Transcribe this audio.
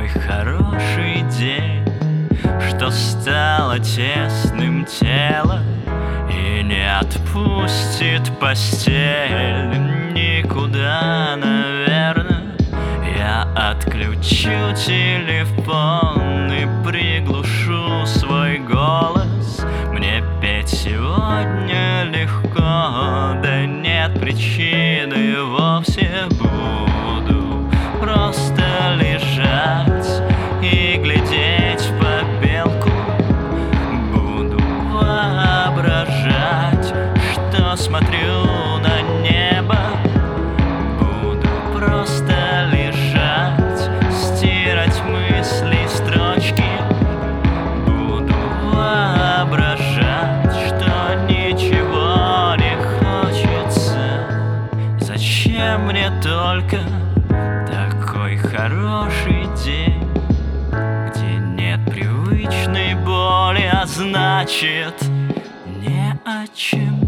Такой хороший день, что стало тесным тело и не отпустит постель никуда, наверно. Я отключу телефон и приглушу свой голос. Мне петь сегодня легко, да нет причины вовсе. Буду просто лежать и глядеть в побелку. Буду воображать, что смотрю на небо. Буду просто лежать, стирать мысли, строчки. Буду воображать, что ничего не хочется. Зачем мне только такой хороший день, где нет привычной боли, а значит, не о чем